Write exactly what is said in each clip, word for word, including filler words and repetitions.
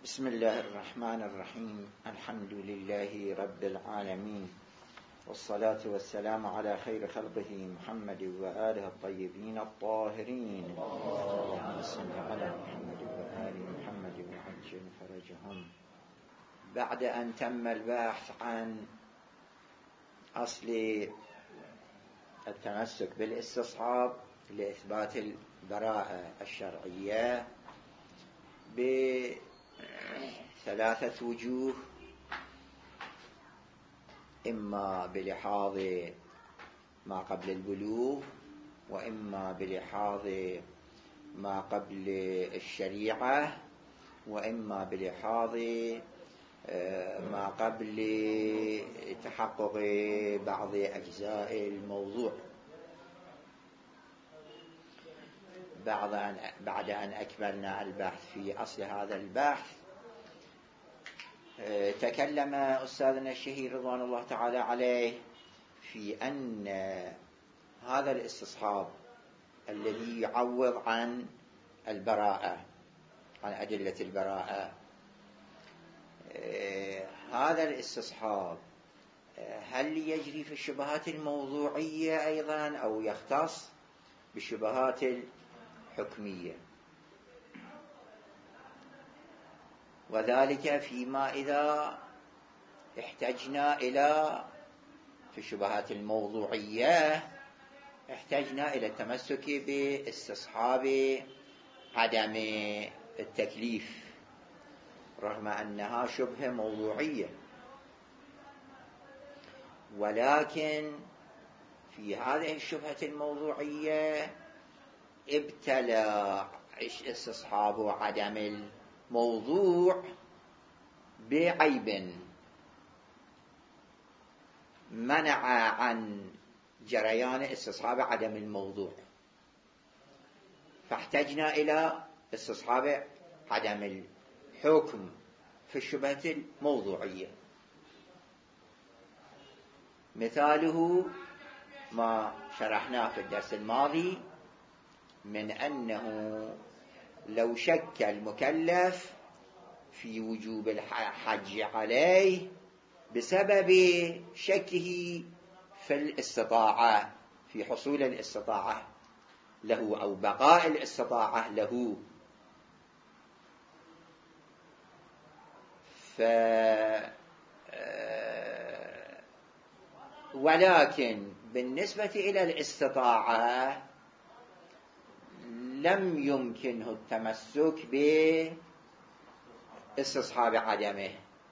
بسم الله الرحمن الرحيم. الحمد لله رب العالمين، والصلاة والسلام على خير خلقه محمد وآله الطيبين الطاهرين. اللهم صل على محمد وآل محمد وعجل فرجهم. بعد أن تم البحث عن أصل التمسك بالاستصحاب لإثبات البراءة الشرعية بثلاثة وجوه، إما بلحاظ ما قبل البلوغ، وإما بلحاظ ما قبل الشريعة، وإما بلحاظ ما قبل تحقق بعض أجزاء الموضوع. بعد أن بعد أن أكملنا البحث في أصل هذا البحث، تكلم أستاذنا الشهير رضوان الله تعالى عليه في أن هذا الاستصحاب الذي يعوض عن البراءة، عن أدلة البراءة، هذا الاستصحاب هل يجري في الشبهات الموضوعية أيضا أو يختص بالشبهات الحكمية؟ وذلك فيما إذا احتجنا إلى في الشبهات الموضوعية احتجنا إلى التمسك باستصحاب عدم التكليف، رغم أنها شبهة موضوعية، ولكن في هذه الشبهة الموضوعية ابتلى استصحاب عدم الموضوع بعيب منع عن جريان استصحاب عدم الموضوع، فاحتجنا إلى استصحاب عدم الحكم في الشبهة الموضوعية. مثاله ما شرحناه في الدرس الماضي من أنه لو شك المكلف في وجوب الحج عليه بسبب شكه في الاستطاعة، في حصول الاستطاعة له أو بقاء الاستطاعة له، ف ولكن بالنسبة إلى الاستطاعة لم يمكنه التمسك باستصحاب عدمه،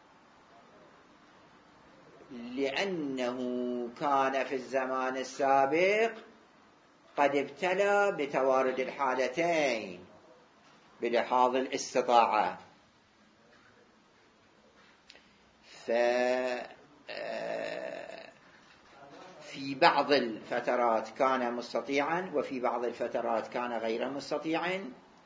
لأنه كان في الزمان السابق قد ابتلى بتوارد الحالتين بلحاظ الاستطاعة، ف في بعض الفترات كان مستطيعا وفي بعض الفترات كان غير مستطيع،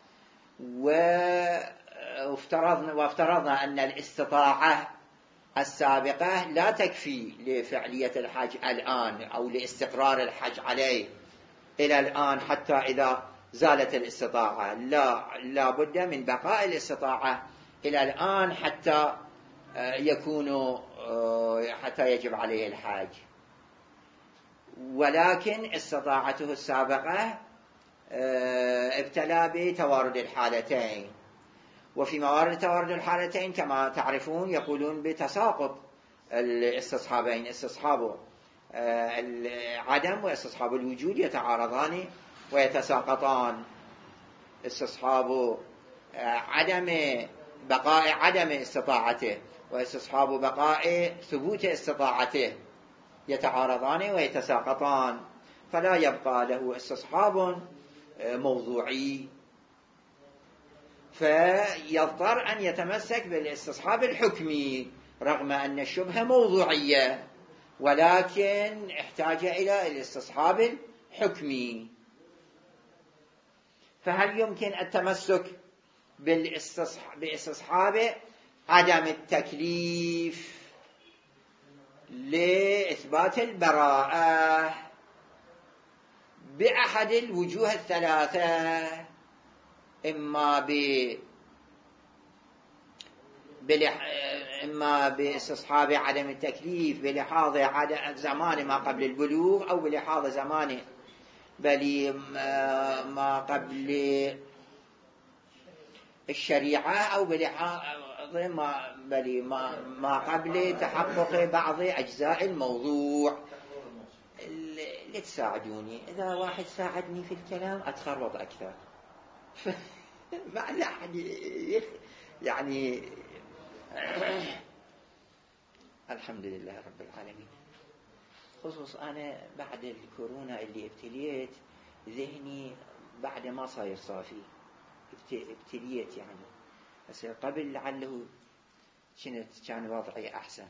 وافترضنا, وافترضنا أن الاستطاعة السابقة لا تكفي لفعلية الحج الآن أو لاستقرار الحج عليه إلى الآن حتى إذا زالت الاستطاعة، لا, لا بد من بقاء الاستطاعة إلى الآن حتى يكون حتى يجب عليه الحج. ولكن استطاعته السابقة ابتلى بتوارد الحالتين، وفي موارد توارد الحالتين كما تعرفون يقولون بتساقط الاستصحابين، استصحاب العدم واستصحاب الوجود يتعارضان ويتساقطان. استصحاب عدم بقاء عدم استطاعته واستصحاب بقاء ثبوت استطاعته يتعارضان ويتساقطان، فلا يبقى له استصحاب موضوعي، فيضطر أن يتمسك بالاستصحاب الحكمي رغم أن الشبهة موضوعية، ولكن احتاج إلى الاستصحاب الحكمي. فهل يمكن التمسك باستصحاب عدم التكليف لإثبات البراءة بأحد الوجوه الثلاثة، إما إما باستصحاب عدم التكليف بلحاظ زمان ما قبل البلوغ أو بلحاظ زمان بل ما قبل الشريعة أو بلحاظ ما بل ما ما قبل تحقق بعض أجزاء الموضوع. اللي تساعدوني، إذا واحد ساعدني في الكلام أتخرب أكثر. ما لا يعني الحمد لله رب العالمين. خصوص أنا بعد الكورونا اللي ابتليت ذهني بعد ما صاير صافي، ابتليت يعني، بس قبل لعله كانت كان وضعي أحسن.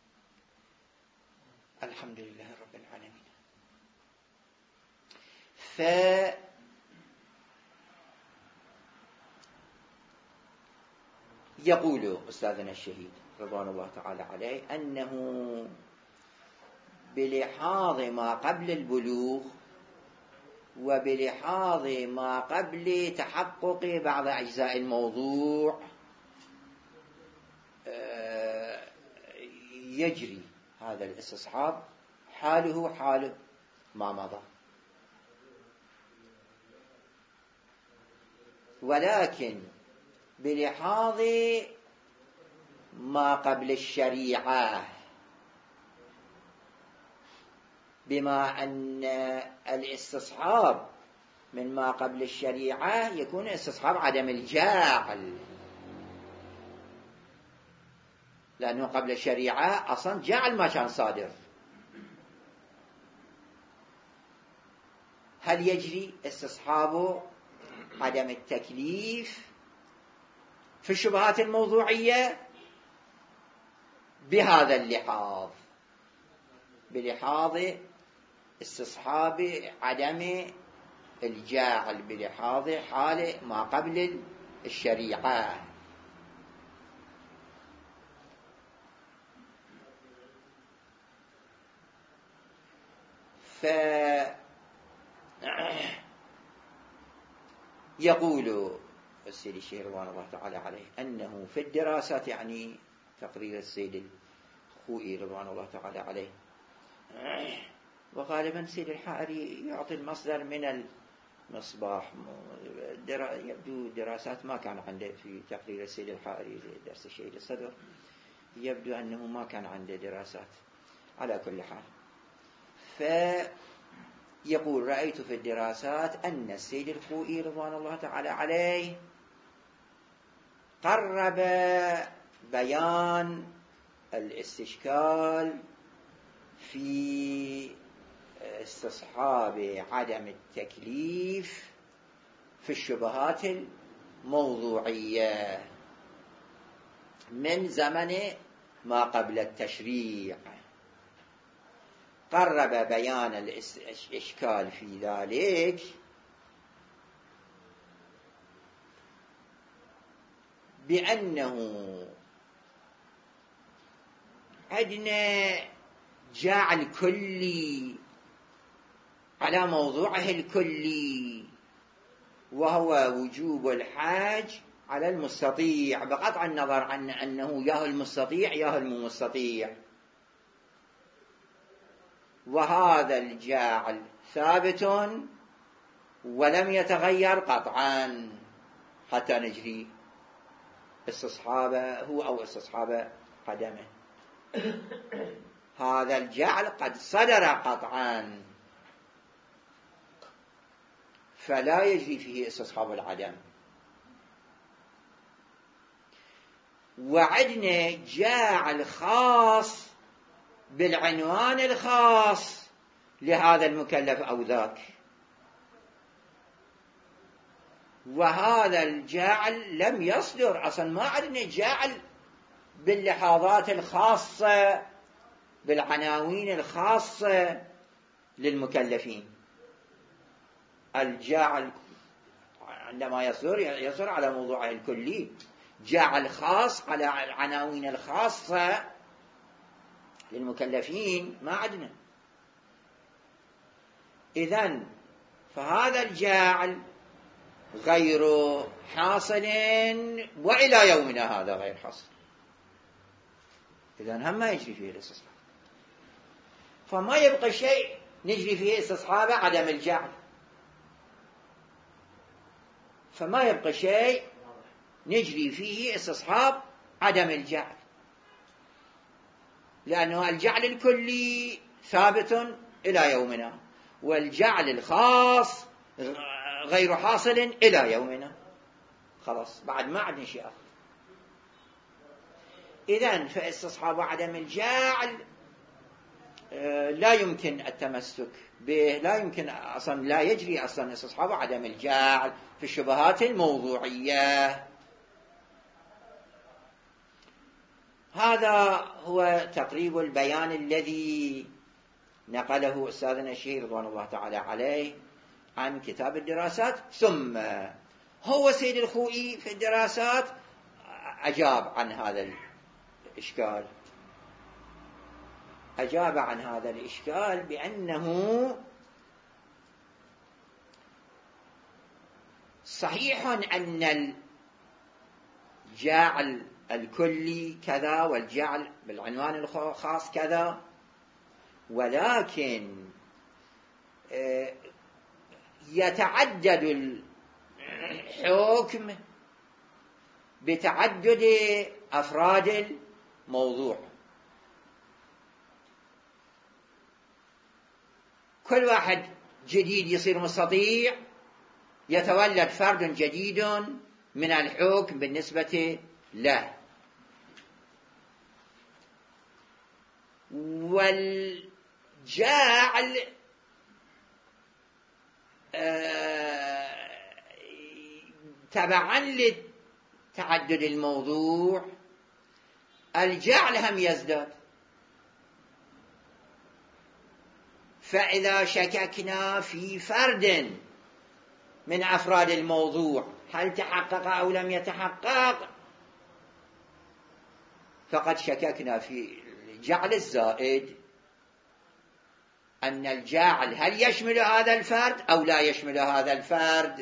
الحمد لله رب العالمين. ف يقول أستاذنا الشهيد رضوان الله تعالى عليه أنه بلحاظ ما قبل البلوغ وبلحاظ ما قبل تحقق بعض أجزاء الموضوع يجري هذا الاستصحاب حاله حال ما مضى، ولكن بلحاظ ما قبل الشريعة، بما أن الاستصحاب من ما قبل الشريعة يكون استصحاب عدم الجاعل، لأنه قبل الشريعة أصلا جاعل ما كان صادر. هل يجري استصحاب عدم التكليف في الشبهات الموضوعية بهذا اللحاظ، بلحاظ استصحاب عدم الجاعل، بلحاظ حال ما قبل الشريعة. فيقول السيد الشيخ رضوان الله تعالى عليه أنه في الدراسات، يعني تقرير السيد الخوئي رضوان الله تعالى عليه، وغالبا السيد الحائري يعطي المصدر من المصباح. يبدو دراسات ما كان عنده في تقرير السيد الحائري درس الشهيد الصدر، يبدو أنه ما كان عنده دراسات. على كل حال، فيقول رأيت في الدراسات أن السيد الخوئي رضوان الله تعالى عليه قرب بيان الاستشكال في استصحاب عدم التكليف في الشبهات الموضوعية من زمن ما قبل التشريع. قرب بيان الإشكال في ذلك بأنه عندنا جاعل كلي على موضوعه الكلي، وهو وجوب الحاج على المستطيع، بقطع النظر عن أنه ياه المستطيع ياه المستطيع. وهذا الجاعل ثابت ولم يتغير قطعا حتى نجري استصحابه هو أو استصحاب قدمه. هذا الجعل قد صدر قطعا، فلا يجري فيه استصحاب العدم. وعدنا جاعل خاص بالعنوان الخاص لهذا المكلف أو ذاك، وهذا الجاعل لم يصدر أصلا. ما عندنا جاعل باللحاظات الخاصة بالعناوين الخاصة للمكلفين. الجاعل عندما يصدر يصدر على موضوعه الكلي، جاعل خاص على العناوين الخاصة للمكلفين ما عندنا. إذن فهذا الجاعل غير حاصل، وإلى يومنا هذا غير حاصل. إذن هم ما يجري فيه الاستصحاب، فما يبقى شيء نجري فيه استصحابه عدم الجعل، فما يبقى شيء نجري فيه استصحاب عدم الجعل، لأنه الجعل الكلي ثابت إلى يومنا، والجعل الخاص غير حاصل إلى يومنا، خلاص بعد ما عندنا شيء آخر. إذن فاستصحاب عدم الجعل لا يمكن التمسك به، لا يمكن أصلا، لا يجري أصلا استصحاب عدم الجعل في الشبهات الموضوعية. هذا هو تقريب البيان الذي نقله أستاذنا الشهير رضوان الله تعالى عليه عن كتاب الدراسات. ثم هو سيد الخوئي في الدراسات أجاب عن هذا الإشكال، أجاب عن هذا الإشكال بأنه صحيح أن الجعل الكلي كذا والجعل بالعنوان الخاص كذا، ولكن يتعدد الحكم بتعدد أفراد الموضوع. كل واحد جديد يصير مستطيع يتولد فرد جديد من الحكم بالنسبة له، والجعل تبعا لتعدد الموضوع الجعل هم يزداد. فإذا شككنا في فرد من أفراد الموضوع هل تحقق أو لم يتحقق، فقد شككنا في الجعل الزائد، أن الجاعل هل يشمل هذا الفرد أو لا يشمل هذا الفرد،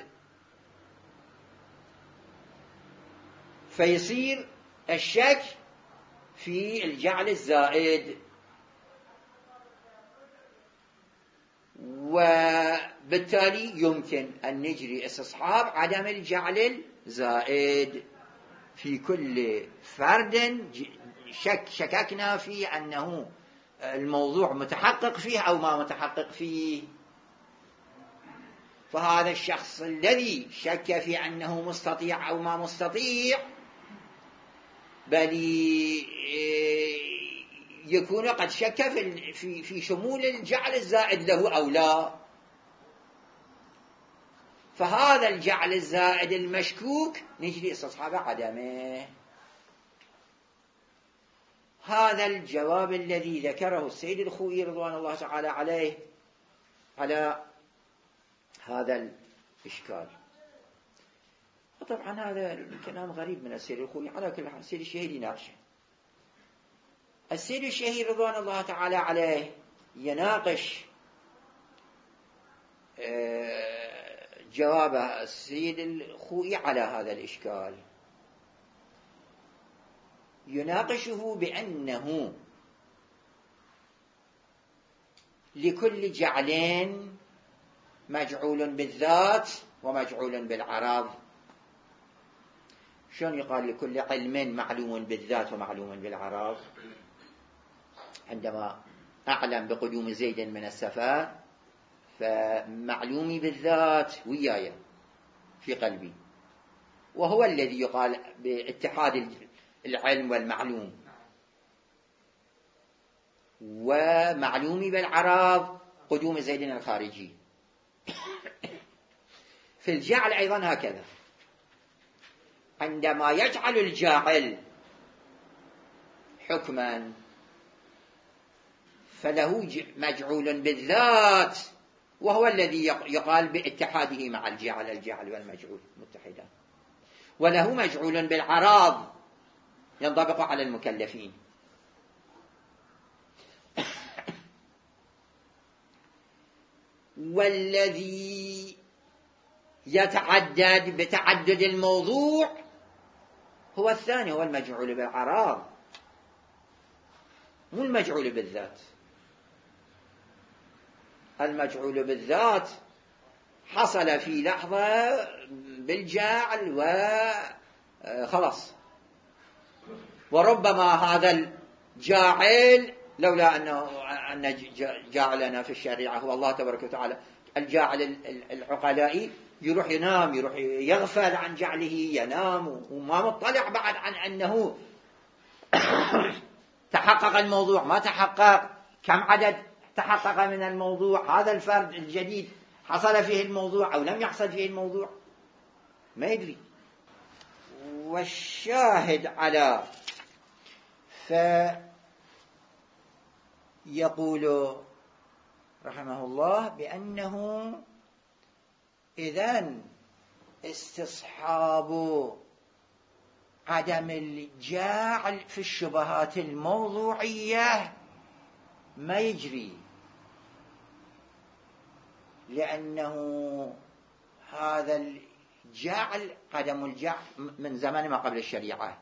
فيصير الشك في الجعل الزائد، وبالتالي يمكن أن نجري استصحاب عدم الجعل الزائد في كل فرد شك شككنا فيه أنه الموضوع متحقق فيه أو ما متحقق فيه. فهذا الشخص الذي شك في أنه مستطيع أو ما مستطيع بل يكون قد شك في في شمول الجعل الزائد له أو لا، فهذا الجعل الزائد المشكوك نجري استصحاب عدمه. هذا الجواب الذي ذكره السيد الخوئي رضوان الله تعالى عليه على هذا الإشكال. وطبعا هذا الكلام غريب من السيد الخوئي، على كل حال السيد الشهير يناقشه. السيد الشهير رضوان الله تعالى عليه يناقش جواب السيد الخوئي على هذا الإشكال، يناقشه بأنه لكل جعل مجعول بالذات ومجعول بالعرض. شلون يقال لكل علم معلوم بالذات ومعلوم بالعرض؟ عندما أعلم بقدوم زيد من السفر فمعلومي بالذات وياي في قلبي، وهو الذي يقال باتحاد العلم والمعلوم، ومعلومي بالعرض قدوم زيد الخارجي. في الجعل أيضا هكذا، عندما يجعل الجاعل حكما فله مجعول بالذات، وهو الذي يقال باتحاده مع الجعل، الجعل والمجعول متحدا، وله مجعول بالعراض ينطبق على المكلفين. والذي يتعدد بتعدد الموضوع هو الثاني، هو المجعول بالعراض. مو المجعول بالذات. المجعول بالذات حصل في لحظة بالجعل وخلاص، وربما هذا الجاعل لولا أنه أن جاعلنا في الشريعة هو الله تبارك وتعالى، الجاعل العقلائي يروح ينام، يروح يغفل عن جعله، ينام وما مطلع بعد عن أنه تحقق الموضوع ما تحقق، كم عدد تحقق من الموضوع، هذا الفرد الجديد حصل فيه الموضوع أو لم يحصل فيه الموضوع، ما يدري. والشاهد على فيقول رحمه الله بأنه إذن استصحاب عدم الجعل في الشبهات الموضوعية ما يجري، لأنه هذا الجعل عدم الجعل من زمان ما قبل الشريعة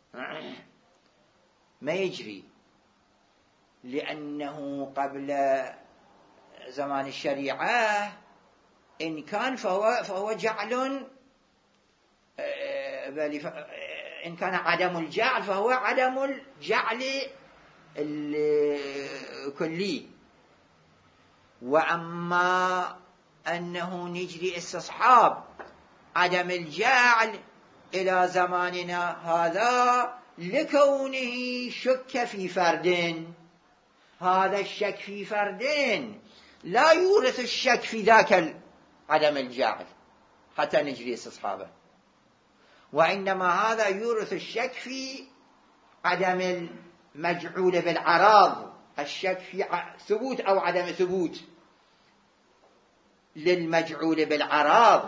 ما يجري، لأنه قبل زمان الشريعة إن كان فهو, فهو جعل، إن كان عدم الجعل فهو عدم الجعل الكلي. وأما أنه نجري استصحاب عدم الجعل إلى زماننا هذا لكونه شك في فرد، هذا الشك في فرد لا يورث الشك في ذاك عدم الجعل حتى نجري استصحابه، وإنما هذا يورث الشك في عدم المجعول بالعراض، الشك في ثبوت أو عدم ثبوت للمجعول بالعراض.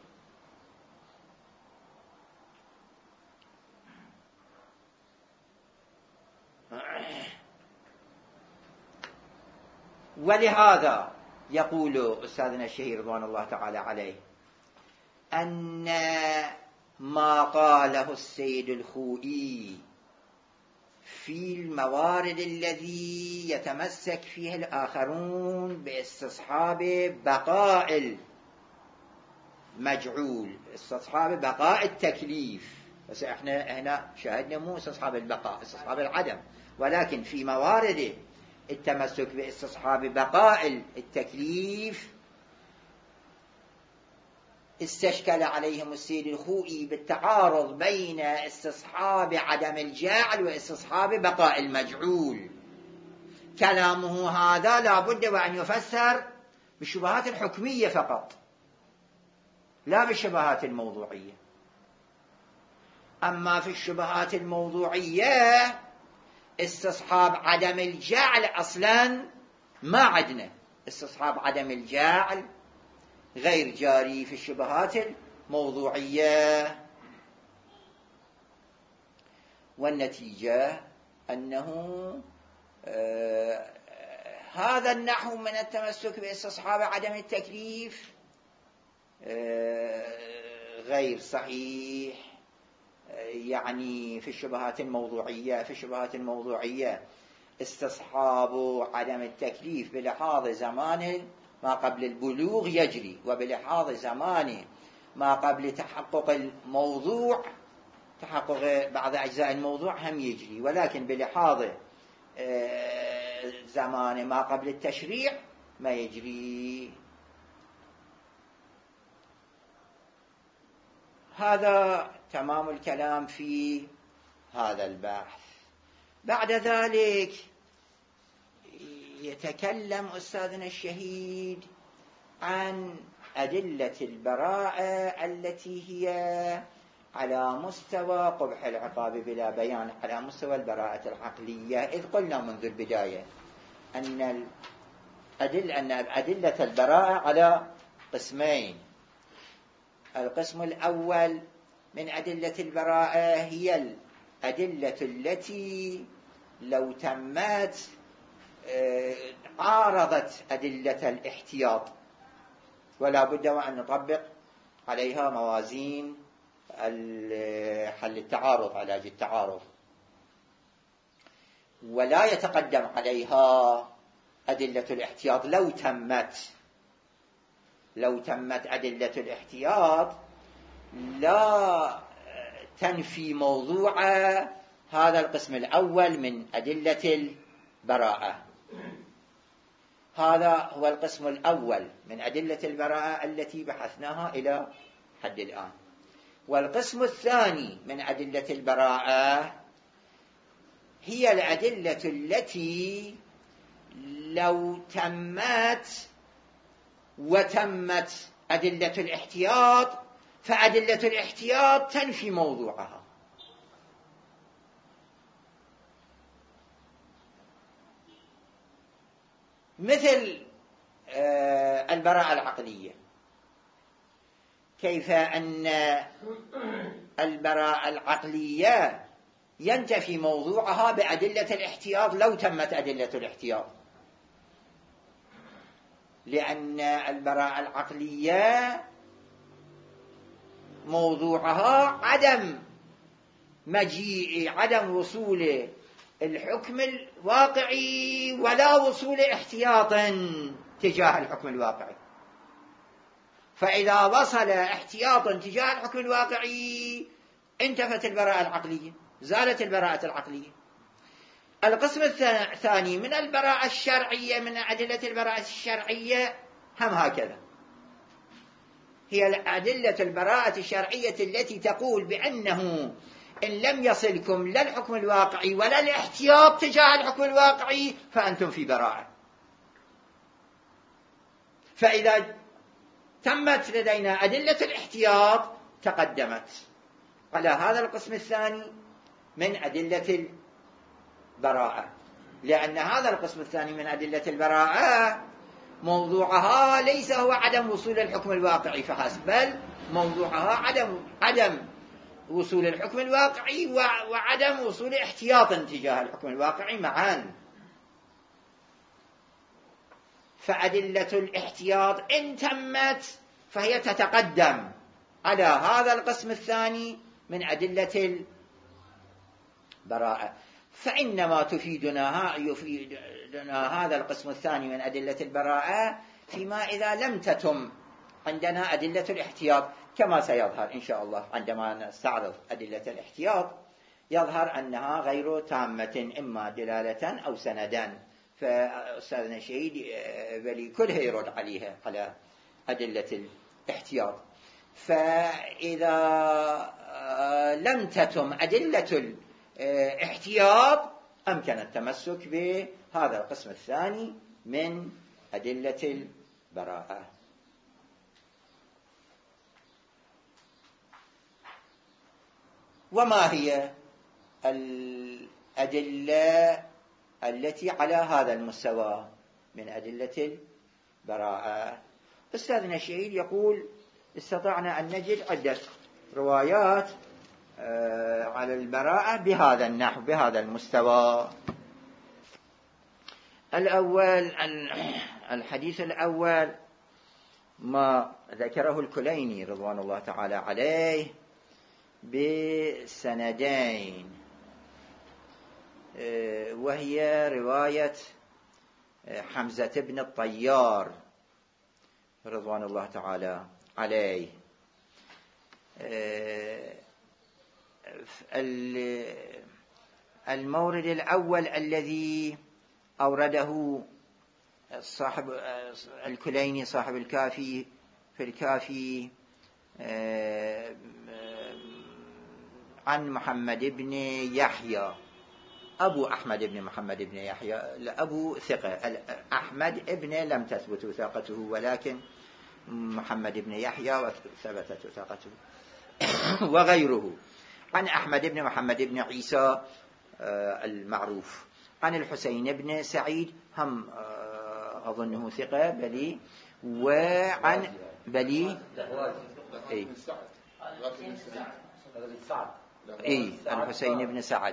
ولهذا يقول أستاذنا الشهير رضوان الله تعالى عليه أن ما قاله السيد الخوئي في الموارد الذي يتمسك فيه الآخرون باستصحاب بقاء المجعول، استصحاب بقاء التكليف، بس احنا هنا شاهدنا مو استصحاب البقاء، استصحاب العدم، ولكن في موارد التمسك باستصحاب بقاء التكليف استشكل عليهم السيد الخوئي بالتعارض بين استصحاب عدم الجعل واستصحاب بقاء المجعول. كلامه هذا لا بد وأن يفسر بالشبهات الحكمية فقط لا بالشبهات الموضوعية. أما في الشبهات الموضوعية استصحاب عدم الجعل أصلا ما عدنا، استصحاب عدم الجعل غير جاري في الشبهات الموضوعية. والنتيجة أنه آه هذا النحو من التمسك باستصحاب عدم التكليف آه غير صحيح. يعني في الشبهات الموضوعية في الشبهات الموضوعية استصحاب عدم التكليف بلحاظ زمان ما قبل البلوغ يجري، وبلحاظ زمان ما قبل تحقق الموضوع تحقق بعض أجزاء الموضوع هم يجري، ولكن بلحاظ زمان ما قبل التشريع ما يجري. هذا تمام الكلام في هذا البحث. بعد ذلك يتكلم أستاذنا الشهيد عن أدلة البراءة التي هي على مستوى قبح العقاب بلا بيان، على مستوى البراءة العقلية. إذ قلنا منذ البداية أن الأدلة أن أدلة البراءة على قسمين. القسم الأول من أدلة البراءة هي الأدلة التي لو تمت عارضت أدلة الاحتياط، ولا بد وأن نطبق عليها موازين حل التعارض، علاج التعارض. ولا يتقدم عليها أدلة الاحتياط لو تمت لو تمت أدلة الاحتياط لا تنفي موضوع هذا القسم الأول من أدلة البراءة. هذا هو القسم الأول من أدلة البراءة التي بحثناها إلى حد الآن. والقسم الثاني من أدلة البراءة هي الأدلة التي لو تمت وتمت أدلة الاحتياط فأدلة الاحتياط تنفي موضوعها. مثل البراءة العقلية، كيف أن البراءة العقلية ينتفي موضوعها بأدلة الاحتياط لو تمت أدلة الاحتياط، لأن البراءة العقلية موضوعها عدم مجيء عدم وصول الحكم الواقعي ولا وصول احتياط تجاه الحكم الواقعي. فإذا وصل احتياط تجاه الحكم الواقعي انتفت البراءة العقلية، زالت البراءة العقلية. القسم الثاني من البراءة الشرعية، من أدلة البراءة الشرعية هم هكذا، هي أدلة البراءة الشرعية التي تقول بأنه إن لم يصلكم لا الحكم الواقعي ولا الاحتياط تجاه الحكم الواقعي فأنتم في براءة. فإذا تمت لدينا أدلة الاحتياط تقدمت على هذا القسم الثاني من أدلة البراءة، لأن هذا القسم الثاني من أدلة البراءة موضوعها ليس هو عدم وصول الحكم الواقعي فحسب، بل موضوعها عدم عدم وصول الحكم الواقعي وعدم وصول احتياط تجاه الحكم الواقعي معا. فأدلة الاحتياط إن تمت فهي تتقدم على هذا القسم الثاني من أدلة البراءة. فإنما تفيدنا يفيدنا هذا القسم الثاني من أدلة البراءة فيما إذا لم تتم عندنا أدلة الاحتياط، كما سيظهر إن شاء الله عندما نستعرض أدلة الاحتياط يظهر أنها غير تامة، إما دلالة أو سندا. فأستاذنا شهيد بلي كلها يرد عليها على أدلة الاحتياط. فإذا لم تتم أدلة الاحتياط أمكن التمسك بهذا القسم الثاني من أدلة البراءة. وما هي الأدلة التي على هذا المستوى من أدلة البراءة؟ أستاذنا الشهيد يقول استطعنا أن نجد عدة روايات على البراءة بهذا النحو بهذا المستوى. الأول الحديث الأول ما ذكره الكليني رضوان الله تعالى عليه بسندين، وهي رواية حمزة بن الطيار رضوان الله تعالى عليه. المورد الأول الذي أورده صاحب الكليني صاحب الكافي في الكافي عن محمد بن يحيى أبو أحمد بن محمد بن يحيى، أبو ثقة، أحمد ابن لم تثبت وثاقته ولكن محمد بن يحيى ثبتت وثاقته وغيره. عن أحمد بن محمد بن عيسى المعروف، عن الحسين بن سعيد هم أظنه ثقة بلي، وعن بلي إيه إيه الحسين بن سعد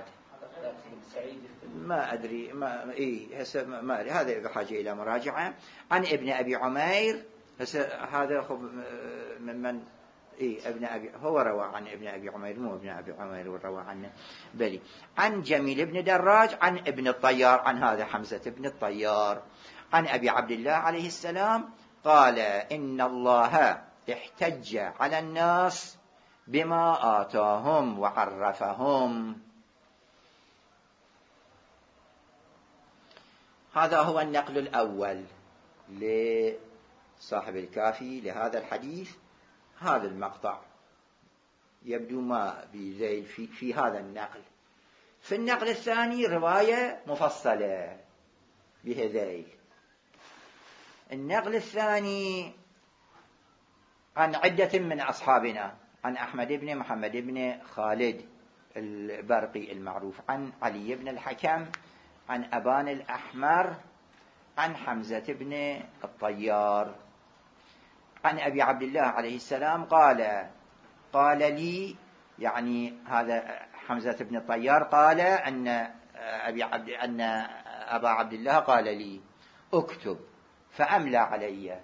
ما أدري ما إيه هسه ما أدري، هذا بحاجة إلى مراجعة. عن ابن أبي عمير، هذا ممن إيه ابن أبي هو روى عن ابن أبي عمير، مو ابن أبي عمير روى عنه بلي عن جميل بن دراج عن ابن الطيار، عن هذا حمزة بن الطيار، عن أبي عبد الله عليه السلام قال إن الله احتج على الناس بما آتاهم وعرفهم. هذا هو النقل الأول لصاحب الكافي لهذا الحديث. هذا المقطع يبدو ما بزيد في, في هذا النقل. في النقل الثاني رواية مفصلة بهذيل. النقل الثاني عن عدة من أصحابنا، عن أحمد بن محمد بن خالد البرقي المعروف، عن علي بن الحكم، عن أبان الأحمر، عن حمزة بن الطيار، عن أبي عبد الله عليه السلام قال قال لي، يعني هذا حمزة بن الطيار قال أن أبي عبد أن أبا عبد الله قال لي اكتب فأملى علي.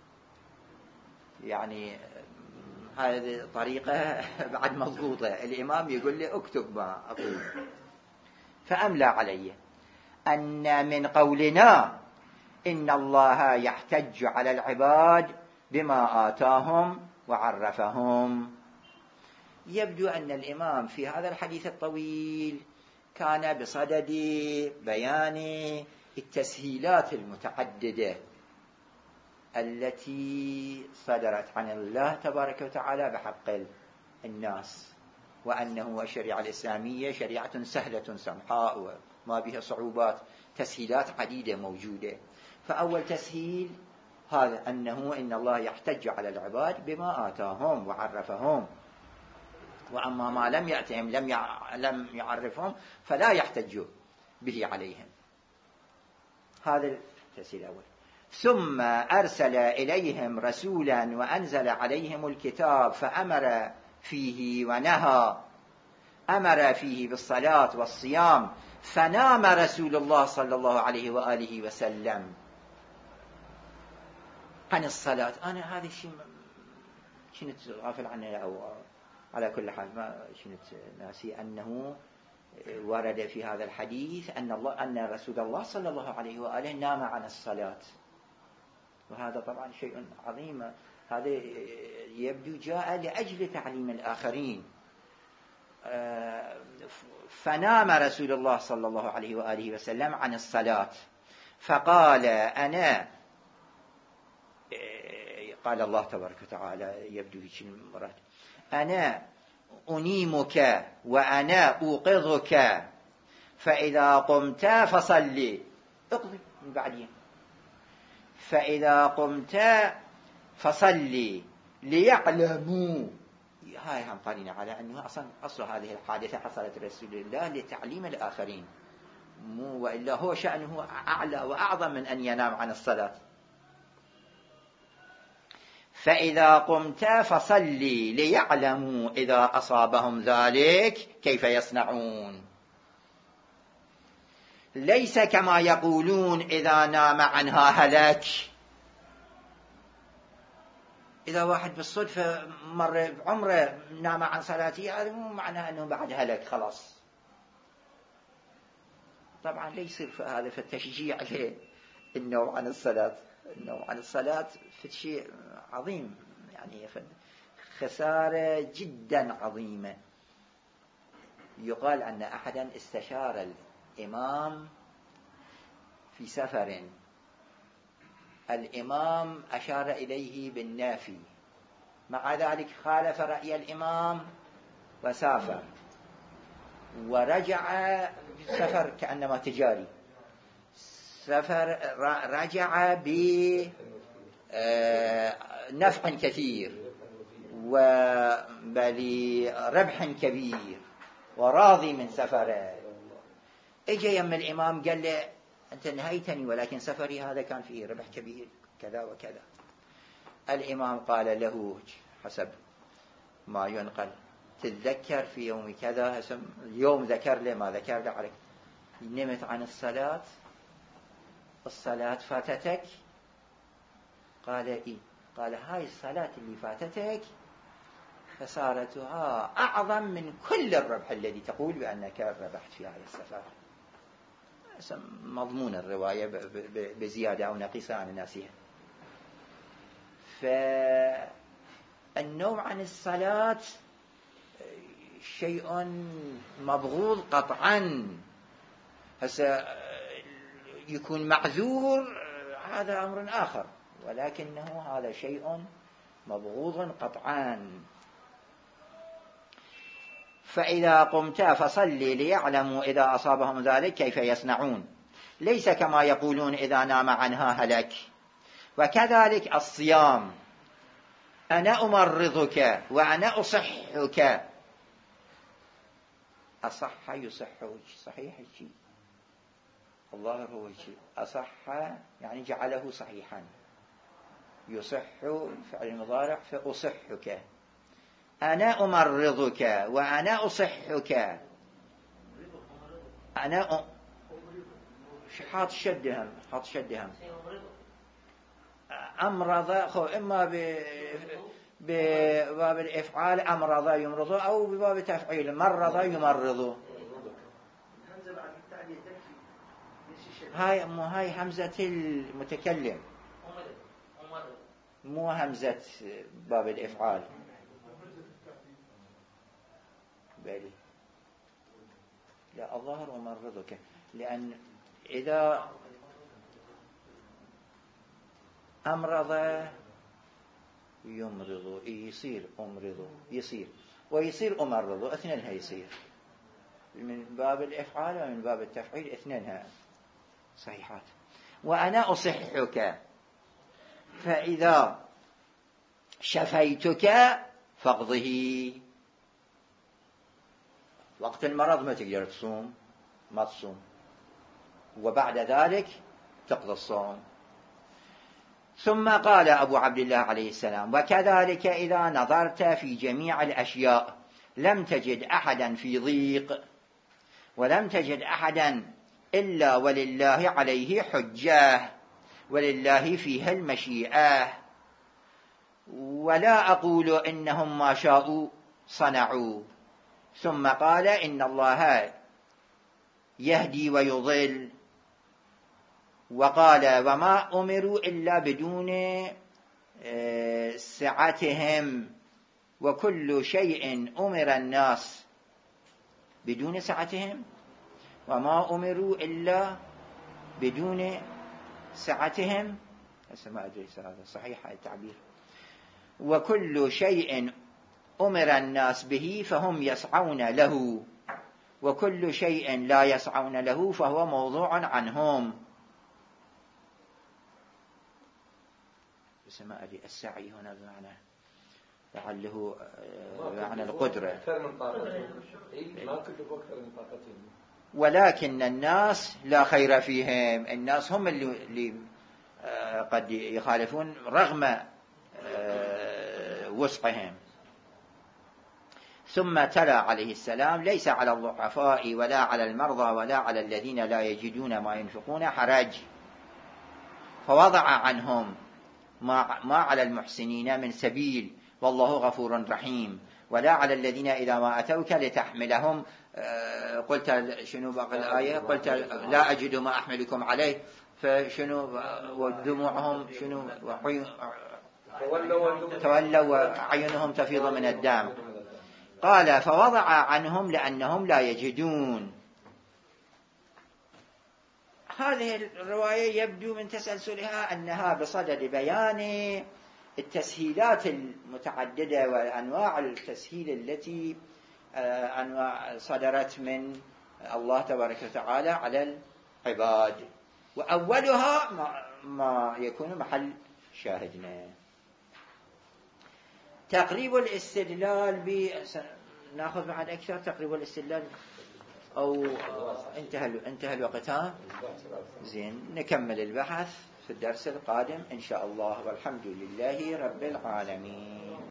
يعني هذه طريقة بعد مضبوطة، الإمام يقول لي اكتب ما أقول فأملى علي أن من قولنا إن الله يحتج على العباد بما آتاهم وعرفهم. يبدو أن الإمام في هذا الحديث الطويل كان بصدد بيان التسهيلات المتعددة التي صدرت عن الله تبارك وتعالى بحق الناس، وأنه الشريعة الإسلامية شريعة سهلة سمحاء وما بها صعوبات، تسهيلات عديدة موجودة. فأول تسهيل هذا أنه إن الله يحتج على العباد بما آتاهم وعرفهم، وأما ما لم يأتهم لم لم يعرفهم فلا يحتج به عليهم. هذا التسهيل الأول. ثم أرسل إليهم رسولا وأنزل عليهم الكتاب فأمر فيه ونهى، أمر فيه بالصلاة والصيام، فنام رسول الله صلى الله عليه وآله وسلم عن الصلاة. أنا هذا الشيء كنت غافل عنه، أو على كل حال ما كنت ناسي أنه ورد في هذا الحديث أن الله أن رسول الله صلى الله عليه وآله نام عن الصلاة، وهذا طبعا شيء عظيم. هذا يبدو جاء لأجل تعليم الآخرين. فنام رسول الله صلى الله عليه وآله وسلم عن الصلاة فقال أنا، قال الله تبارك وتعالى يبدو هيك المراد، أنا أنيمك وأنا أوقظك فإذا قمت فصلي، اقضي من بعدين، فإذا قمت فصلي ليعلموا. هاي هم قرينة على أنه أصلا أصل هذه الحادثة حصلت رسول الله لتعليم الآخرين، مو وإلا هو شأنه أعلى وأعظم من أن ينام عن الصلاة. فإذا قمت فصلي ليعلموا إذا أصابهم ذلك كيف يصنعون، ليس كما يقولون إذا نام عنها هلك. إذا واحد بالصدفة مر بعمره نام عن صلاته هذا مو معناه أنه بعد هلك خلاص. طبعا ليس هذا في التشجيع للنوم عن الصلاة. النوم عن الصلاة في شيء عظيم، يعني خسارة جدا عظيمة. يقال أن أحدا استشار الإمام في سفر، الإمام أشار إليه بالنافي، مع ذلك خالف رأي الإمام وسافر ورجع. سفر كأنما تجاري، سفر رجع بنفع كثير وبربح كبير وراضي من سفره. اجى يم الإمام قال له أنت نهيتني ولكن سفري هذا كان فيه ربح كبير كذا وكذا. الإمام قال له حسب ما ينقل تتذكر في يوم كذا، اليوم ذكر له ما ذكر له عليك، نمت عن الصلاة، الصلاة فاتتك؟ قال إيه؟ قال هاي الصلاة اللي فاتتك خسارتها أعظم من كل الربح الذي تقول بأنك ربحت في هذا السفر. مضمون الرواية بزيادة أو نقيصة عن ناسها. فالنوم عن الصلاة شيء مبغوض قطعا. هسه يكون معذور هذا أمر آخر، ولكنه هذا شيء مبغوض قطعا. فإذا قمت فصلي ليعلموا إذا أصابهم ذلك كيف يصنعون، ليس كما يقولون إذا نام عنها هلك. وكذلك الصيام، أنا أمرضك وأنا أصحك. أصح يصح صحيح الشيء، الظاهر هو الشيء أصح يعني جعله صحيحا. يصح فعل المضارع فأصحك. أنا أمرضك وأنا أصحك. أنا حاط شدهم حاط شدهم أمرض خو إما بباب الإفعال أمرض يمرض، أو بباب تفعيل مرض يمرض. هاي مو هاي همزة المتكلم، مو همزة باب الإفعال. بالي لا، الظاهر أمرضك، لأن إذا أمرض يمرض يصير أمرض يصير، ويصير أمرض اثنينها يصير، من باب الإفعال ومن باب التفعيل اثنينها صحيحات. وأنا أصحك، فإذا شفيتك فاقضه. وقت المرض ما تقدر تصوم ما تصوم، وبعد ذلك تقضي الصوم. ثم قال أبو عبد الله عليه السلام: وكذلك إذا نظرت في جميع الأشياء لم تجد أحدا في ضيق، ولم تجد أحدا إلا ولله عليه حجة، ولله فيها المشيئة، ولا أقول إنهم ما شاءوا صنعوا. ثم قال: إن الله يهدي ويضل. وقال: وما أمروا إلا بدون سعتهم، وكل شيء أمر الناس بدون سعتهم، وما أمروا إلا بدون سعتهم. ما أدري هذا صحيح التعبير. وكل شيء أمر الناس به فهم يسعون له، وكل شيء لا يسعون له فهو موضوع عنهم. بس ما أدري السعي هنا بمعنى لعله معنى القدرة. ولكن الناس لا خير فيهم، الناس هم اللي قد يخالفون رغم وسعهم. ثم تلا عليه السلام: ليس على الضعفاء ولا على المرضى ولا على الذين لا يجدون ما ينفقون حرج. فوضع عنهم ما على المحسنين من سبيل، والله غفور رحيم. ولا على الذين إذا ما أتوك لتحملهم قلت شنو باقي الآية؟ قلت لا أجد ما أحملكم عليه، فشنو ودموعهم شنو تولوا وعينهم تفيض من الدم. قال: فوضع عنهم لأنهم لا يجدون. هذه الرواية يبدو من تسلسلها أنها بصدد بيان التسهيلات المتعددة وأنواع التسهيل التي أنواع صدرت من الله تبارك وتعالى على العباد، وأولها ما يكون محل شاهدنا. تقريب الاستدلال ب ناخذ بعد أكثر تقريب الاستدلال أو انتهى انتهى الوقت. ها زين، نكمل البحث في الدرس القادم إن شاء الله، والحمد لله رب العالمين.